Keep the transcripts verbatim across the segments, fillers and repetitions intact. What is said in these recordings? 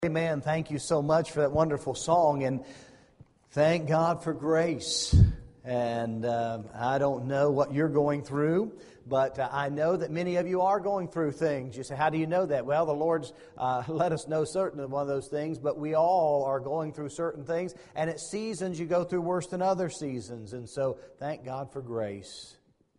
Amen. Thank you so much for that wonderful song, and thank God for grace. And uh, I don't know what you're going through, but uh, I know that many of you are going through things. You say, how do you know that? Well, the Lord's uh, let us know certain one of those things, but we all are going through certain things, and at seasons you go through worse than other seasons. And so thank God for grace.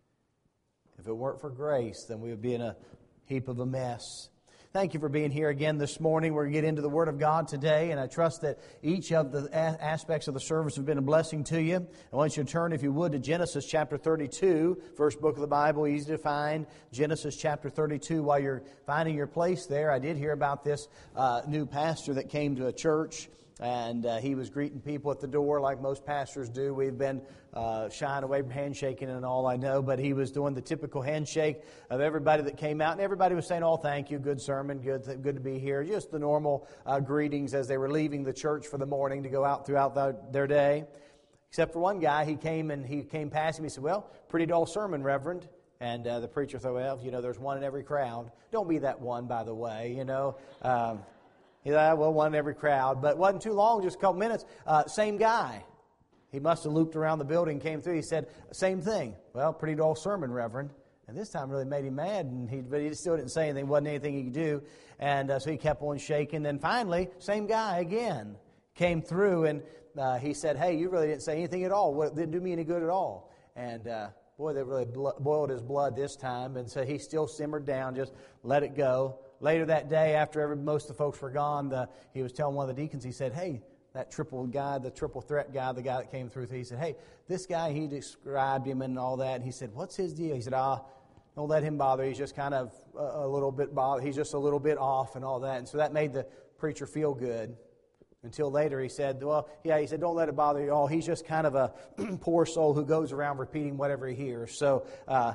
If it weren't for grace, then we would be in a heap of a mess. Thank you for being here again this morning. We're going to get into the Word of God today, and I trust that each of the aspects of the service have been a blessing to you. I want you to turn, if you would, to Genesis chapter thirty-two, first book of the Bible, easy to find. Genesis chapter thirty-two. While you're finding your place there, I did hear about this uh, new pastor that came to a church, and uh, he was greeting people at the door like most pastors do. We've been uh, shying away from handshaking and all, I know, but he was doing the typical handshake of everybody that came out, and everybody was saying, oh, thank you, good sermon, good good to be here. Just the normal uh, greetings as they were leaving the church for the morning to go out throughout the, their day. Except for one guy, he came and he came past him. He said, well, pretty dull sermon, Reverend. And uh, the preacher thought, well, you know, there's one in every crowd. Don't be that one, by the way, you know. Um, He thought, well, one in every crowd. But it wasn't too long, just a couple minutes. Uh, same guy. He must have looped around the building, came through. He said, same thing. Well, pretty dull sermon, Reverend. And this time really made him mad, and he, but he still didn't say anything. Wasn't anything he could do. And uh, so he kept on shaking. Then finally, same guy again came through, and uh, he said, hey, you really didn't say anything at all. Well, it didn't do me any good at all. And uh, boy, they really blo- boiled his blood this time. And so he still simmered down, just let it go. Later that day, after every, most of the folks were gone, the, he was telling one of the deacons, he said, hey, that triple guy, the triple threat guy, the guy that came through, he said, hey, this guy, he described him and all that. And he said, what's his deal? He said, ah, don't let him bother. He's just kind of a, a little bit bothered. He's just a little bit off and all that. And so that made the preacher feel good. Until later he said, well, yeah, he said, don't let it bother you all. He's just kind of a poor soul who goes around repeating whatever he hears. So, uh,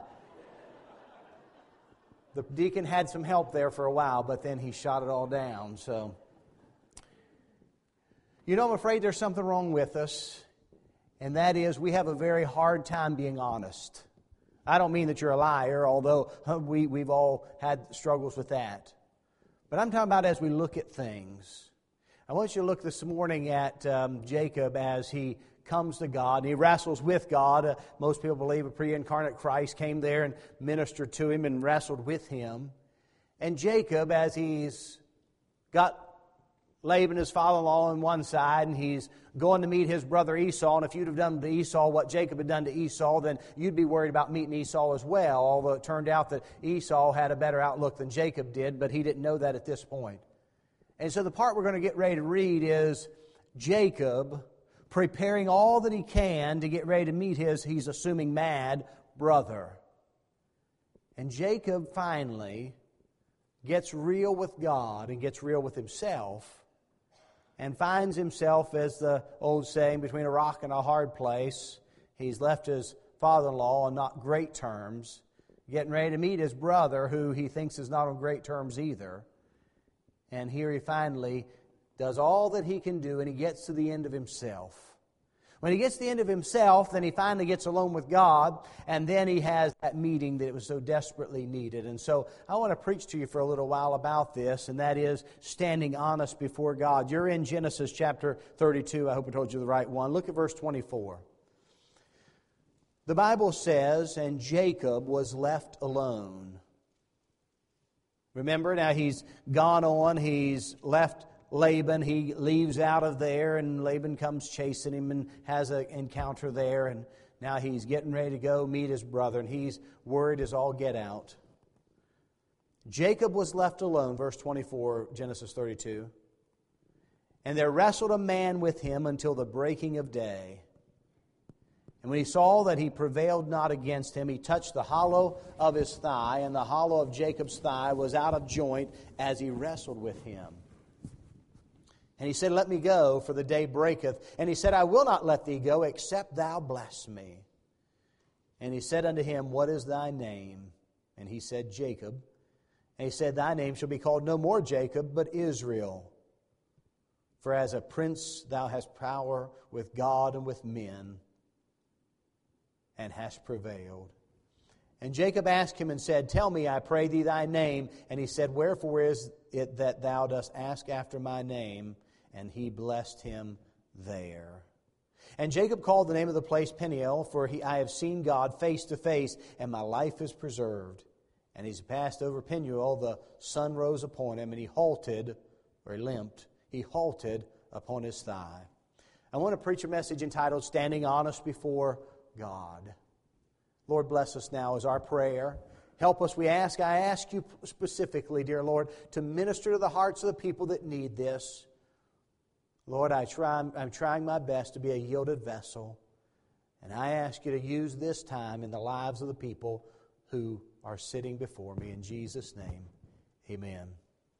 the deacon had some help there for a while, but then he shot it all down. So, you know, I'm afraid there's something wrong with us, and that is we have a very hard time being honest. I don't mean that you're a liar, although we, we've all had struggles with that. But I'm talking about as we look at things. I want you to look this morning at um, Jacob as he comes to God. He wrestles with God. Uh, most people believe a pre-incarnate Christ came there and ministered to him and wrestled with him. And Jacob, as he's got Laban, his father-in-law, on one side, and he's going to meet his brother Esau. And if you'd have done to Esau what Jacob had done to Esau, then you'd be worried about meeting Esau as well. Although it turned out that Esau had a better outlook than Jacob did, but he didn't know that at this point. And so the part we're going to get ready to read is Jacob preparing all that he can to get ready to meet his, he's assuming, mad brother. And Jacob finally gets real with God and gets real with himself and finds himself, as the old saying, between a rock and a hard place. He's left his father-in-law on not great terms, getting ready to meet his brother, who he thinks is not on great terms either. And here he finally does all that he can do, and he gets to the end of himself. When he gets to the end of himself, then he finally gets alone with God, and then he has that meeting that was so desperately needed. And so I want to preach to you for a little while about this, and that is standing honest before God. You're in Genesis chapter thirty-two. I hope I told you the right one. Look at verse twenty-four. The Bible says, and Jacob was left alone. Remember, now he's gone on, he's left Laban. He leaves out of there, and Laban comes chasing him and has an encounter there. And now he's getting ready to go meet his brother, and he's worried as all get out. Jacob was left alone, verse twenty-four, Genesis thirty-two. And there wrestled a man with him until the breaking of day. And when he saw that he prevailed not against him, he touched the hollow of his thigh, and the hollow of Jacob's thigh was out of joint as he wrestled with him. And he said, let me go, for the day breaketh. And he said, I will not let thee go, except thou bless me. And he said unto him, what is thy name? And he said, Jacob. And he said, thy name shall be called no more Jacob, but Israel. For as a prince thou hast power with God and with men, and hast prevailed. And Jacob asked him and said, Tell me, I pray thee, thy name. And he said, Wherefore is it that thou dost ask after my name? And he blessed him there. And Jacob called the name of the place Peniel, for he, I have seen God face to face, and my life is preserved. And as he passed over Peniel, the sun rose upon him, and he halted, or he limped, he halted upon his thigh. I want to preach a message entitled, Standing Honest Before God. Lord, bless us now as our prayer. Help us, we ask. I ask you specifically, dear Lord, to minister to the hearts of the people that need this. Lord, I try, I'm trying my best to be a yielded vessel. And I ask you to use this time in the lives of the people who are sitting before me. In Jesus' name, amen.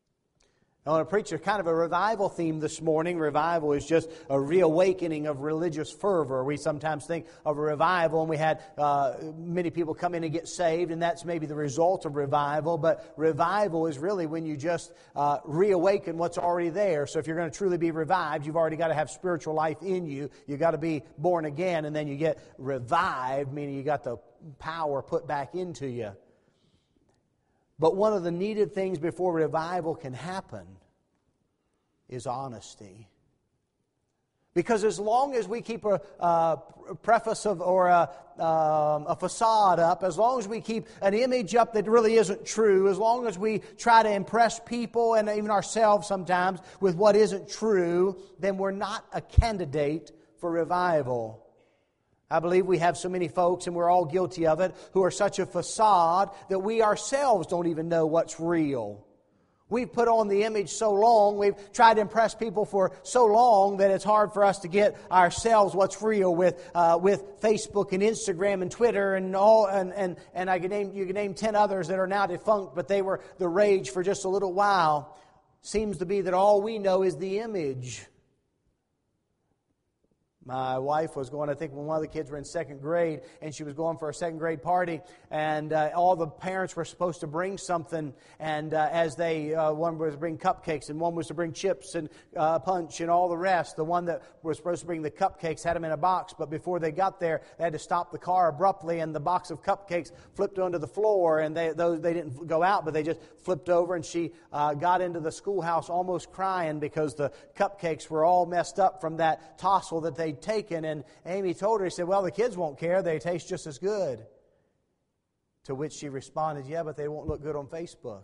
I want to preach a kind of a revival theme this morning. Revival is just a reawakening of religious fervor. We sometimes think of a revival, and we had uh, many people come in and get saved, and that's maybe the result of revival. But revival is really when you just uh, reawaken what's already there. So if you're going to truly be revived, you've already got to have spiritual life in you. You've got to be born again, and then you get revived, meaning you got the power put back into you. But one of the needed things before revival can happen is honesty. Because as long as we keep a, a preface of or a, um, a facade up, as long as we keep an image up that really isn't true, as long as we try to impress people and even ourselves sometimes with what isn't true, then we're not a candidate for revival. I believe we have so many folks, and we're all guilty of it, who are such a facade that we ourselves don't even know what's real. We've put on the image so long, we've tried to impress people for so long that it's hard for us to get ourselves what's real with uh, with Facebook and Instagram and Twitter and all and and, and I can name you can name ten others that are now defunct, but they were the rage for just a little while. Seems to be that all we know is the image. My wife was going, I think, when one of the kids were in second grade, and she was going for a second grade party, and uh, all the parents were supposed to bring something, and uh, as they, uh, one was to bring cupcakes, and one was to bring chips and uh, punch and all the rest. The one that was supposed to bring the cupcakes had them in a box, but before they got there, they had to stop the car abruptly, and the box of cupcakes flipped onto the floor, and they those they didn't go out, but they just flipped over, and she uh, got into the schoolhouse almost crying because the cupcakes were all messed up from that tossle that they taken. And Amy told her, he said, well, the kids won't care. They taste just as good. To which she responded, yeah, but they won't look good on Facebook.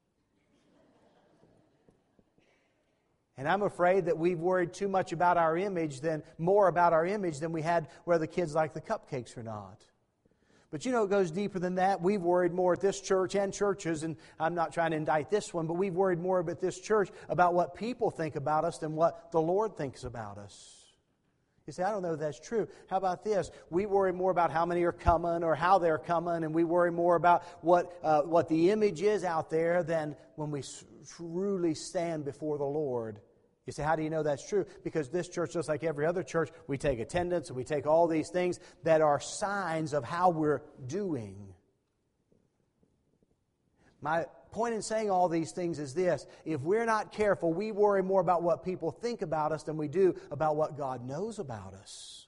And I'm afraid that we've worried too much about our image, than more about our image than we had whether the kids like the cupcakes or not. But you know, it goes deeper than that. We've worried more at this church and churches, and I'm not trying to indict this one, but we've worried more about this church about what people think about us than what the Lord thinks about us. You say, I don't know if that's true. How about this? We worry more about how many are coming or how they're coming, and we worry more about what uh, what the image is out there than when we truly stand before the Lord. You say, how do you know that's true? Because this church, just like every other church, we take attendance and we take all these things that are signs of how we're doing. My point in saying all these things is this: if we're not careful, we worry more about what people think about us than we do about what God knows about us.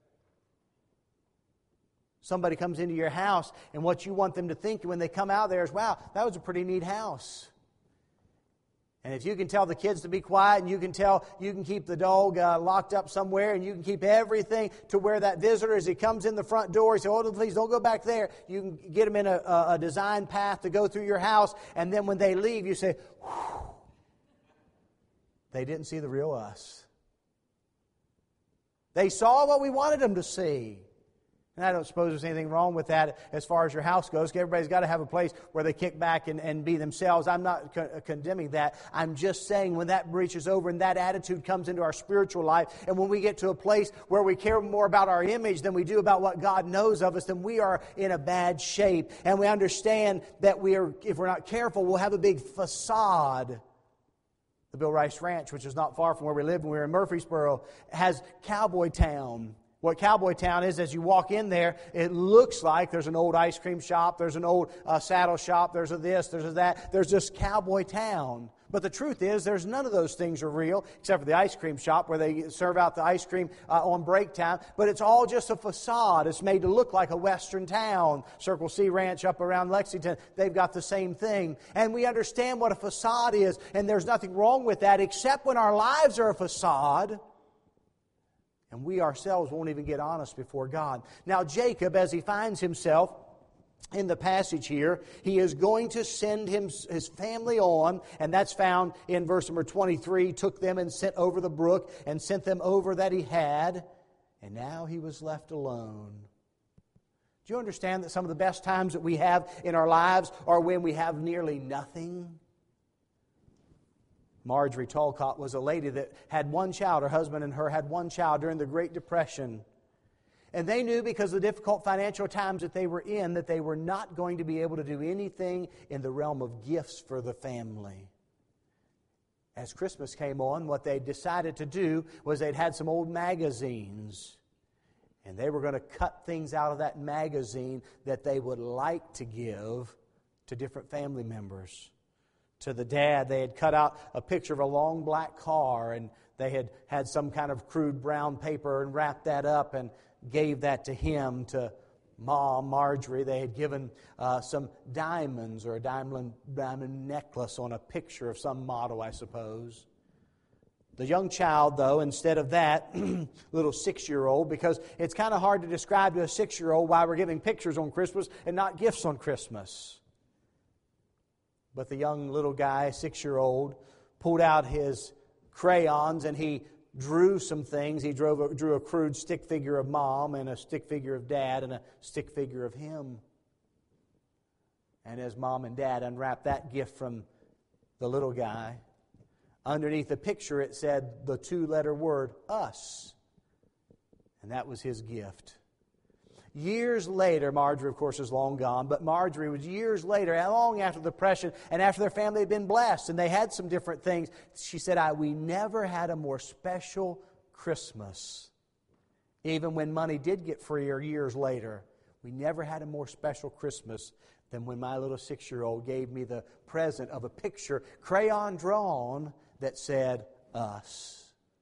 Somebody comes into your house, and what you want them to think when they come out there is, wow, that was a pretty neat house. And if you can tell the kids to be quiet, and you can tell, you can keep the dog uh, locked up somewhere, and you can keep everything to where that visitor, as he comes in the front door, he says, oh, please don't go back there. You can get them in a, a design path to go through your house, and then when they leave, you say, whew, they didn't see the real us. They saw what we wanted them to see. And I don't suppose there's anything wrong with that as far as your house goes. Everybody's got to have a place where they kick back and, and be themselves. I'm not co- condemning that. I'm just saying when that breaches over and that attitude comes into our spiritual life, and when we get to a place where we care more about our image than we do about what God knows of us, then we are in a bad shape. And we understand that we are, if we're not careful, we'll have a big facade. The Bill Rice Ranch, which is not far from where we live when we were in Murfreesboro, has Cowboy Town. What Cowboy Town is, as you walk in there, it looks like there's an old ice cream shop, there's an old uh, saddle shop, there's a this, there's a that. There's just Cowboy Town. But the truth is, there's none of those things are real, except for the ice cream shop where they serve out the ice cream uh, on break time. But it's all just a facade. It's made to look like a western town. Circle C Ranch up around Lexington, they've got the same thing. And we understand what a facade is, and there's nothing wrong with that, except when our lives are a facade. And we ourselves won't even get honest before God. Now Jacob, as he finds himself in the passage here, he is going to send him, his family on, and that's found in verse number twenty-three, took them and sent over the brook, and sent them over that he had, and now he was left alone. Do you understand that some of the best times that we have in our lives are when we have nearly nothing? Marjorie Talcott was a lady that had one child. Her husband and her had one child during the Great Depression. And they knew, because of the difficult financial times that they were in, that they were not going to be able to do anything in the realm of gifts for the family. As Christmas came on, what they decided to do was they'd had some old magazines. And they were going to cut things out of that magazine that they would like to give to different family members. To the dad, they had cut out a picture of a long black car, and they had had some kind of crude brown paper and wrapped that up and gave that to him. To Mom, Marjorie, they had given uh, some diamonds or a diamond, diamond necklace on a picture of some model, I suppose. The young child, though, instead of that, little six-year-old, because it's kind of hard to describe to a six-year-old why we're giving pictures on Christmas and not gifts on Christmas. But the young little guy, six-year-old, pulled out his crayons and he drew some things. He drew a, drew a crude stick figure of Mom and a stick figure of Dad and a stick figure of him. And as Mom and Dad unwrapped that gift from the little guy, underneath the picture it said the two-letter word, us. And that was his gift. Years later, Marjorie, of course, is long gone, but Marjorie was years later, long after the Depression, and after their family had been blessed, and they had some different things. She said, I, we never had a more special Christmas. Even when money did get freer years later, we never had a more special Christmas than when my little six-year-old gave me the present of a picture, crayon drawn, that said, us.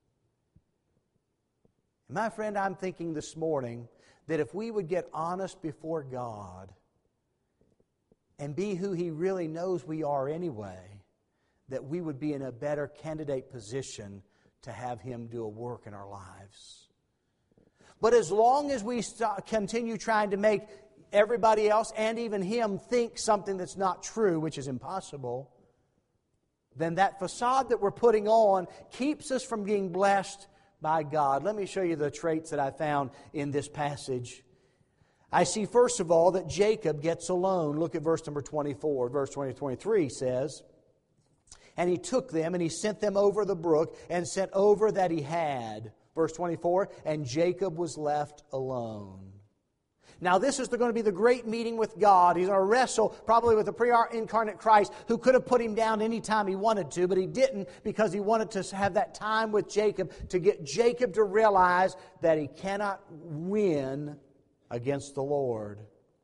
And my friend, I'm thinking this morning that if we would get honest before God and be who He really knows we are anyway, that we would be in a better candidate position to have Him do a work in our lives. But as long as we st- continue trying to make everybody else and even Him think something that's not true, which is impossible, then that facade that we're putting on keeps us from being blessed by God. Let me show you the traits that I found in this passage. I see, first of all, that Jacob gets alone. Look at verse number twenty-four. Verse twenty, twenty-three says, and he took them and he sent them over the brook and sent over that he had. Verse twenty-four, and Jacob was left alone. Now this is going to be the great meeting with God. He's going to wrestle probably with the pre-incarnate Christ, who could have put him down any time he wanted to, but he didn't, because he wanted to have that time with Jacob to get Jacob to realize that he cannot win against the Lord.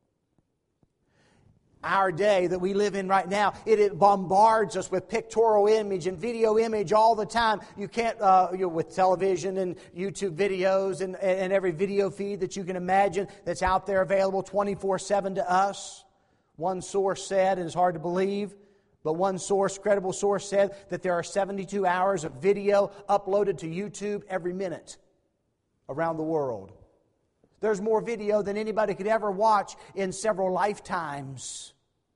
Our day that we live in right now, it, it bombards us with pictorial image and video image all the time. You can't, uh, you know, with television and YouTube videos and, and every video feed that you can imagine that's out there available twenty-four seven to us. One source said, and it's hard to believe, but one source, credible source, said that there are seventy-two hours of video uploaded to YouTube every minute around the world. There's more video than anybody could ever watch in several lifetimes.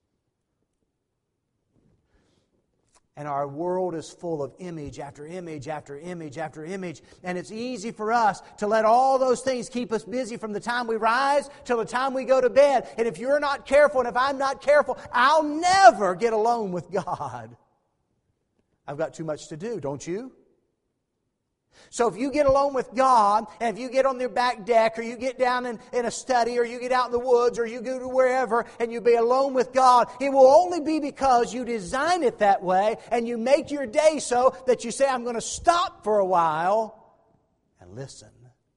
And our world is full of image after image after image after image. And it's easy for us to let all those things keep us busy from the time we rise till the time we go to bed. And if you're not careful, and if I'm not careful, I'll never get alone with God. I've got too much to do, don't you? So if you get alone with God, and if you get on your back deck, or you get down in, in a study, or you get out in the woods, or you go to wherever, and you be alone with God, it will only be because you design it that way, and you make your day so that you say, I'm going to stop for a while and listen.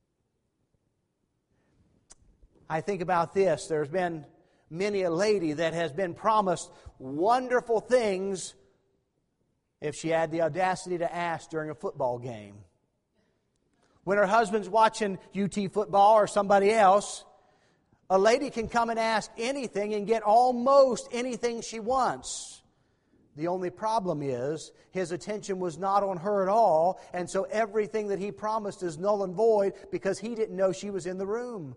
I think about this. There's been many a lady that has been promised wonderful things if she had the audacity to ask during a football game. When her husband's watching U T football or somebody else, a lady can come and ask anything and get almost anything she wants. The only problem is his attention was not on her at all, and so everything that he promised is null and void because he didn't know she was in the room.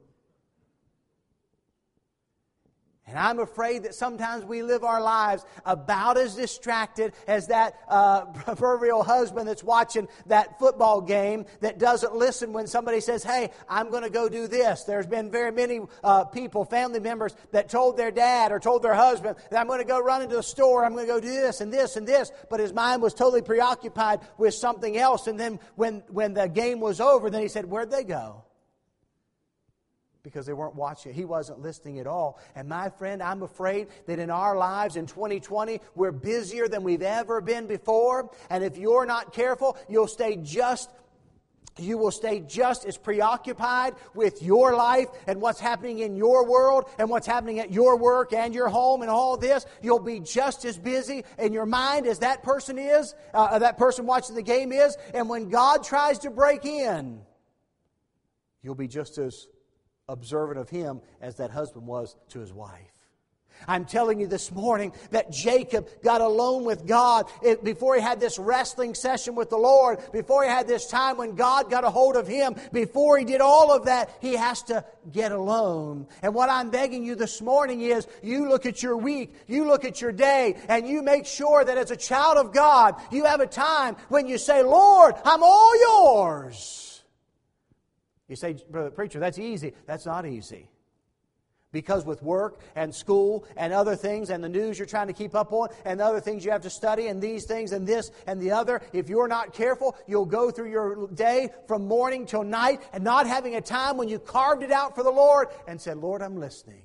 And I'm afraid that sometimes we live our lives about as distracted as that uh, proverbial husband that's watching that football game that doesn't listen when somebody says, hey, I'm going to go do this. There's been very many uh, people, family members, that told their dad or told their husband that I'm going to go run into the store, I'm going to go do this and this and this. But his mind was totally preoccupied with something else. And then when, when the game was over, then he said, where'd they go? Because they weren't watching. He wasn't listening at all. And my friend, I'm afraid that in our lives in twenty twenty, we're busier than we've ever been before. And if you're not careful, you'll stay just You will stay just as preoccupied with your life and what's happening in your world and what's happening at your work and your home and all this. You'll be just as busy in your mind as that person is, uh, that person watching the game is. And when God tries to break in, you'll be just as observant of him as that husband was to his wife. I'm telling you this morning that Jacob got alone with God before he had this wrestling session with the Lord, before he had this time when God got a hold of him, before he did all of that, he has to get alone. And what I'm begging you this morning is you look at your week, you look at your day, and you make sure that as a child of God, you have a time when you say, Lord, I'm all yours. You say, brother preacher, that's easy. That's not easy. Because with work and school and other things and the news you're trying to keep up on and the other things you have to study and these things and this and the other, if you're not careful, you'll go through your day from morning till night and not having a time when you carved it out for the Lord and said, Lord, I'm listening.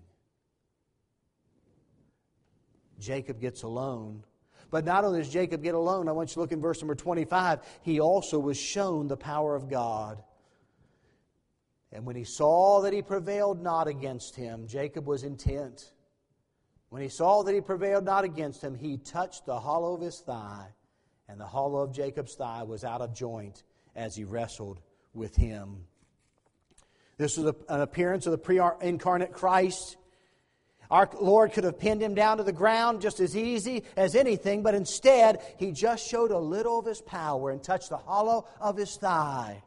Jacob gets alone. But not only does Jacob get alone, I want you to look in verse number twenty-five. He also was shown the power of God. And when he saw that he prevailed not against him, Jacob was intent. When he saw that he prevailed not against him, he touched the hollow of his thigh, and the hollow of Jacob's thigh was out of joint as he wrestled with him. This was an appearance of the pre-incarnate Christ. Our Lord could have pinned him down to the ground just as easy as anything, but instead, he just showed a little of his power and touched the hollow of his thigh.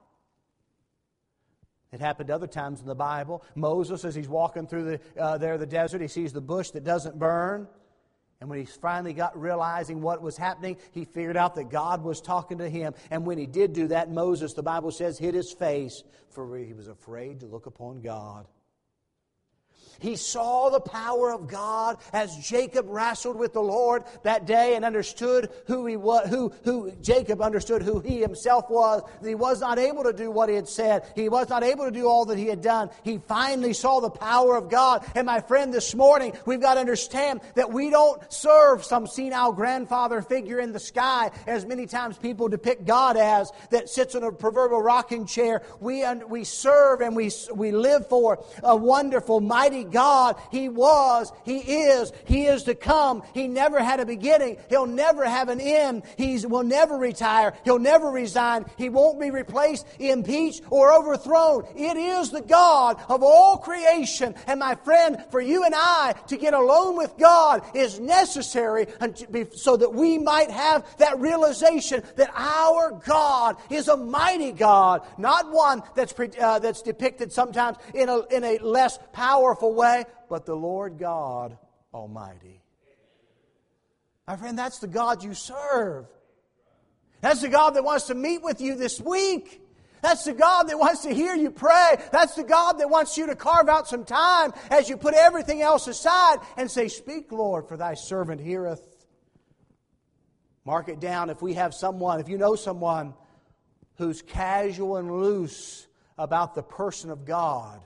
It happened other times in the Bible. Moses, as he's walking through the uh, there the desert, he sees the bush that doesn't burn. And when he finally got realizing what was happening, he figured out that God was talking to him. And when he did do that, Moses, the Bible says, hid his face, for he was afraid to look upon God. He saw the power of God as Jacob wrestled with the Lord that day and understood who he was, who, who Jacob understood who he himself was. That he was not able to do what he had said. He was not able to do all that he had done. He finally saw the power of God. And my friend, this morning, we've got to understand that we don't serve some senile grandfather figure in the sky, as many times people depict God as, that sits in a proverbial rocking chair. We, we serve and we, we live for a wonderful, mighty God. He was, He is, He is to come. He never had a beginning. He'll never have an end. He will never retire. He'll never resign. He won't be replaced, impeached, or overthrown. It is the God of all creation. And my friend, for you and I to get alone with God is necessary so that we might have that realization that our God is a mighty God, not one that's uh, that's depicted sometimes in a in a less powerful way, but the Lord God Almighty. My friend, that's the God you serve. That's the God that wants to meet with you this week. That's the God that wants to hear you pray. That's the God that wants you to carve out some time as you put everything else aside and say, "Speak, Lord, for thy servant heareth." Mark it down. If we have someone, if you know someone who's casual and loose about the person of God,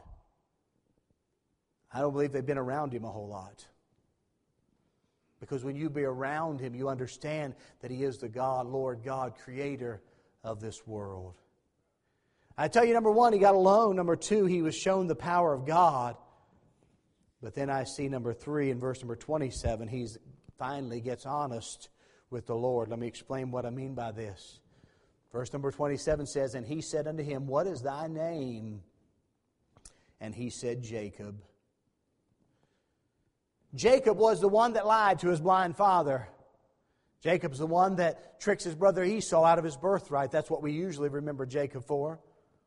I don't believe they've been around Him a whole lot. Because when you be around Him, you understand that He is the God, Lord God, Creator of this world. I tell you, number one, He got alone. Number two, He was shown the power of God. But then I see number three in verse number twenty-seven, He finally gets honest with the Lord. Let me explain what I mean by this. Verse number twenty-seven says, "And he said unto him, What is thy name? And he said, Jacob." Jacob was the one that lied to his blind father. Jacob's the one that tricks his brother Esau out of his birthright. That's what we usually remember Jacob for.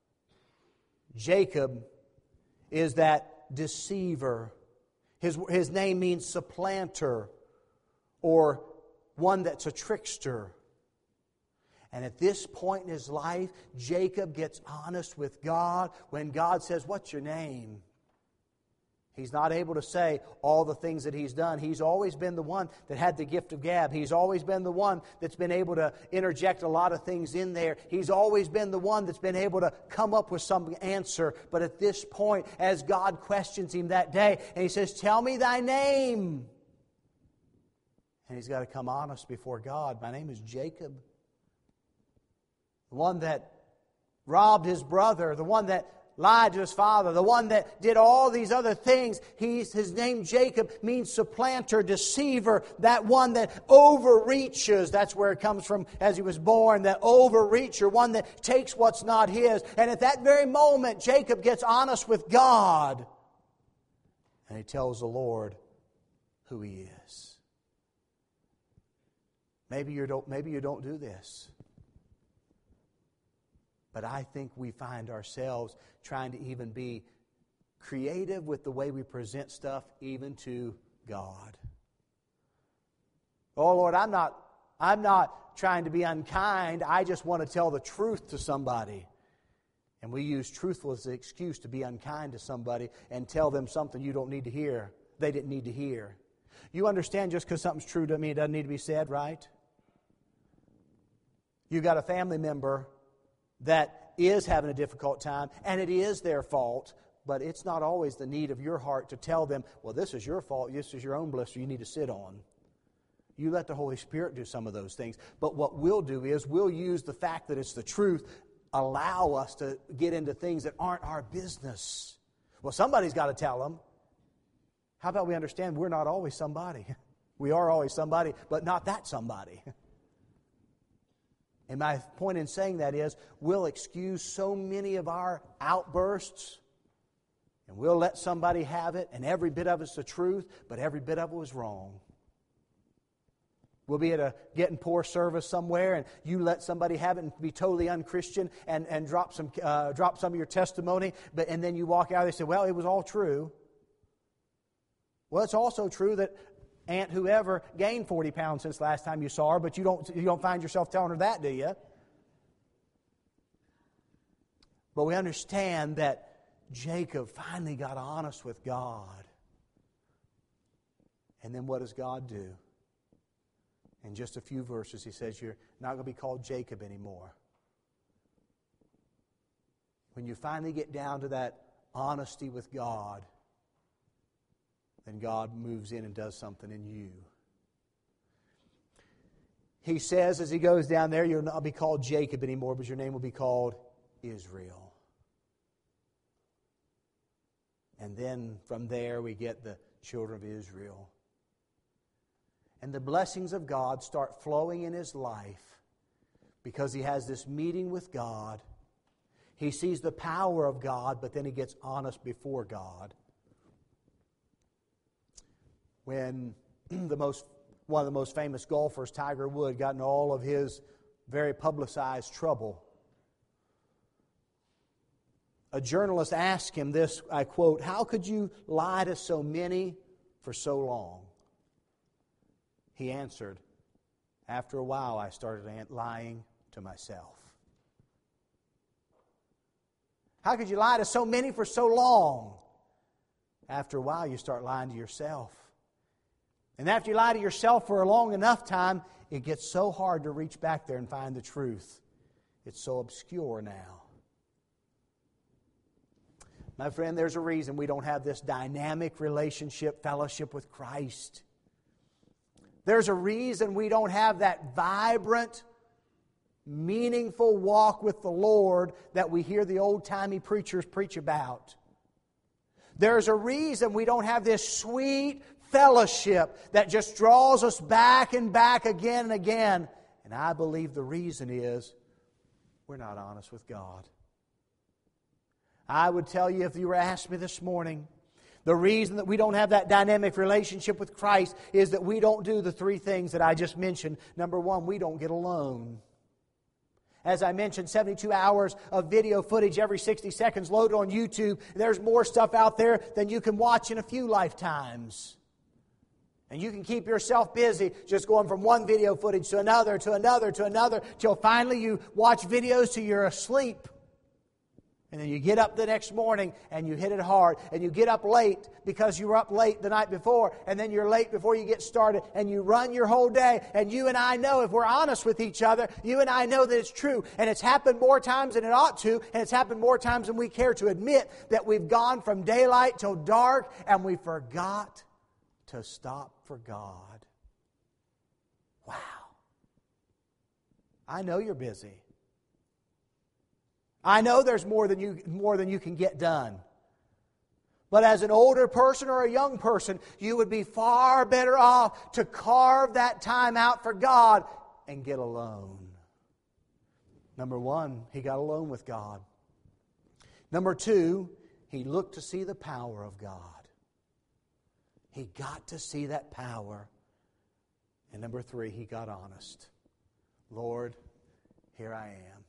Jacob is that deceiver. His, his name means supplanter, or one that's a trickster. And at this point in his life, Jacob gets honest with God when God says, "What's your name?" He's not able to say all the things that he's done. He's always been the one that had the gift of gab. He's always been the one that's been able to interject a lot of things in there. He's always been the one that's been able to come up with some answer. But at this point, as God questions him that day, and he says, "Tell me thy name." And he's got to come honest before God. "My name is Jacob." The one that robbed his brother, the one that lied to his father, the one that did all these other things. He's, his name Jacob means supplanter, deceiver, that one that overreaches. That's where it comes from as he was born, that overreacher, one that takes what's not his. And at that very moment, Jacob gets honest with God. And he tells the Lord who he is. Maybe you don't, maybe you don't do this. But I think we find ourselves trying to even be creative with the way we present stuff even to God. "Oh Lord, I'm not, I'm not trying to be unkind. I just want to tell the truth to somebody." And we use truthful as an excuse to be unkind to somebody and tell them something you don't need to hear. They didn't need to hear. You understand, just because something's true doesn't mean it doesn't need to be said, right? You got a family member that is having a difficult time, and it is their fault, but it's not always the need of your heart to tell them, "Well, this is your fault, this is your own blister you need to sit on." You let the Holy Spirit do some of those things. But what we'll do is we'll use the fact that it's the truth, allow us to get into things that aren't our business. Well, somebody's got to tell them. How about we understand we're not always somebody? We are always somebody, but not that somebody. And my point in saying that is, we'll excuse so many of our outbursts, and we'll let somebody have it, and every bit of it's the truth, but every bit of it was wrong. We'll be at a getting poor service somewhere, and you let somebody have it and be totally unchristian and, and drop some uh, drop some of your testimony, but and then you walk out and they say, "Well, it was all true." Well, it's also true that Aunt whoever gained forty pounds since last time you saw her, but you don't, you don't find yourself telling her that, do you? But we understand that Jacob finally got honest with God. And then what does God do? In just a few verses, he says, "You're not going to be called Jacob anymore." When you finally get down to that honesty with God, then God moves in and does something in you. He says as he goes down there, "You'll not be called Jacob anymore, but your name will be called Israel." And then from there we get the children of Israel. And the blessings of God start flowing in his life because he has this meeting with God. He sees the power of God, but then he gets honest before God. When the most one of the most famous golfers, Tiger Woods, got in all of his very publicized trouble, a journalist asked him this, I quote, "How could you lie to so many for so long?" He answered, "After a while I started lying to myself." How could you lie to so many for so long? After a while you start lying to yourself. And after you lie to yourself for a long enough time, it gets so hard to reach back there and find the truth. It's so obscure now. My friend, there's a reason we don't have this dynamic relationship, fellowship with Christ. There's a reason we don't have that vibrant, meaningful walk with the Lord that we hear the old-timey preachers preach about. There's a reason we don't have this sweet, fellowship that just draws us back and back again and again. And I believe the reason is we're not honest with God. I would tell you, if you were asked me this morning, the reason that we don't have that dynamic relationship with Christ is that we don't do the three things that I just mentioned. Number one, we don't get alone. As I mentioned, seventy-two hours of video footage every sixty seconds loaded on YouTube. There's more stuff out there than you can watch in a few lifetimes. And you can keep yourself busy just going from one video footage to another, to another, to another, till finally you watch videos till you're asleep. And then you get up the next morning and you hit it hard. And you get up late because you were up late the night before. And then you're late before you get started. And you run your whole day. And you and I know, if we're honest with each other, you and I know that it's true. And it's happened more times than it ought to. And it's happened more times than we care to admit, that we've gone from daylight till dark and we forgot to stop for God. Wow. I know you're busy. I know there's more than you more than you can get done. But as an older person or a young person, you would be far better off to carve that time out for God and get alone. Number one, he got alone with God. Number two, he looked to see the power of God. He got to see that power. And number three, he got honest. Lord, here I am.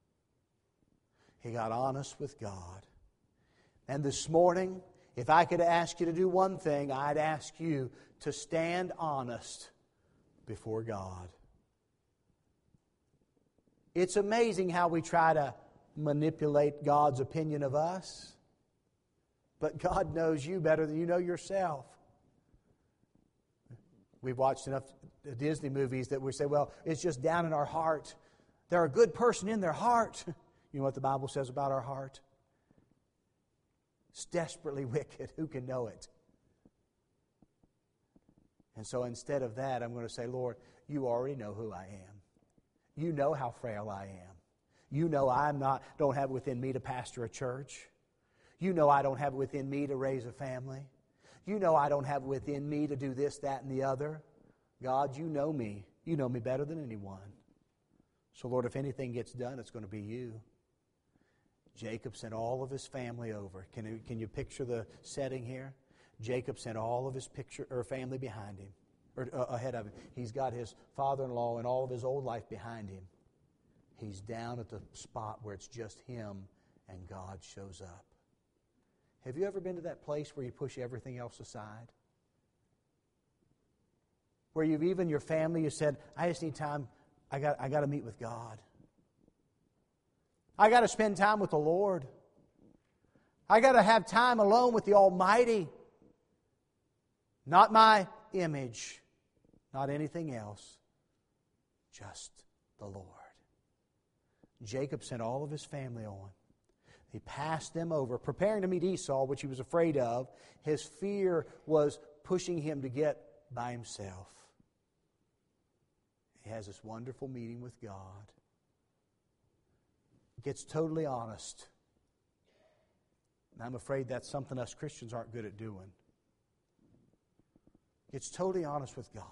He got honest with God. And this morning, if I could ask you to do one thing, I'd ask you to stand honest before God. It's amazing how we try to manipulate God's opinion of us. But God knows you better than you know yourself. We've watched enough Disney movies that we say, well, it's just down in our heart. They're a good person in their heart. You know what the Bible says about our heart? It's desperately wicked. Who can know it? And so instead of that, I'm going to say, Lord, you already know who I am. You know how frail I am. You know I'm not, don't have it within me to pastor a church. You know I don't have it within me to raise a family. You know I don't have it within me to do this, that, and the other. God, you know me. You know me better than anyone. So, Lord, if anything gets done, it's going to be you. Jacob sent all of his family over. Can you, can you picture the setting here? Jacob sent all of his picture or family behind him, or uh, ahead of him. He's got his father-in-law and all of his old life behind him. He's down at the spot where it's just him and God shows up. Have you ever been to that place where you push everything else aside? Where you've even your family, you said, I just need time, I got, I got to meet with God. I got to spend time with the Lord. I got to have time alone with the Almighty. Not my image, not anything else, just the Lord. Jacob sent all of his family on. He passed them over, preparing to meet Esau, which he was afraid of. His fear was pushing him to get by himself. He has this wonderful meeting with God. Gets totally honest. And I'm afraid that's something us Christians aren't good at doing. Gets totally honest with God.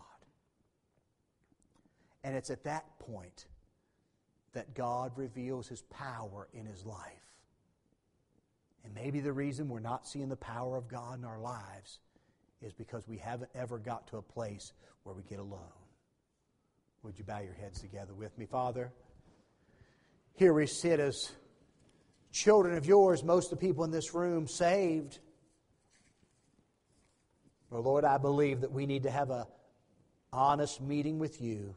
And it's at that point that God reveals His power in his life. And maybe the reason we're not seeing the power of God in our lives is because we haven't ever got to a place where we get alone. Would you bow your heads together with me? Father, here we sit as children of yours, most of the people in this room saved. Well, Lord, I believe that we need to have an honest meeting with you.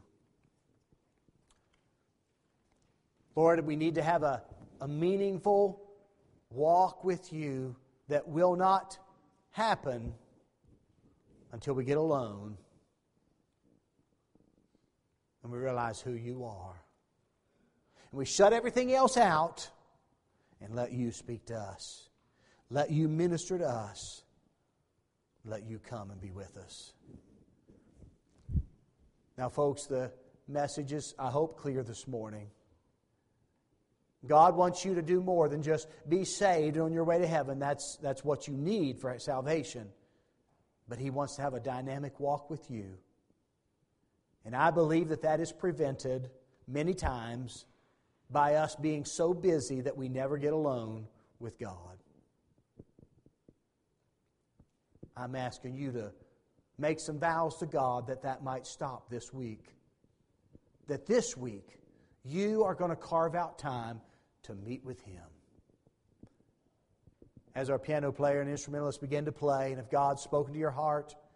Lord, we need to have a, a meaningful walk with you that will not happen until we get alone and we realize who you are. And we shut everything else out and let you speak to us. Let you minister to us. Let you come and be with us. Now, folks, the message is, I hope, clear this morning. God wants you to do more than just be saved on your way to heaven. That's, that's what you need for salvation. but He wants to have a dynamic walk with you. And I believe that that is prevented many times by us being so busy that we never get alone with God. I'm asking you to make some vows to God that that might stop this week. That this week you are going to carve out time to meet with Him. As our piano player and instrumentalist begin to play, and if God's spoken to your heart,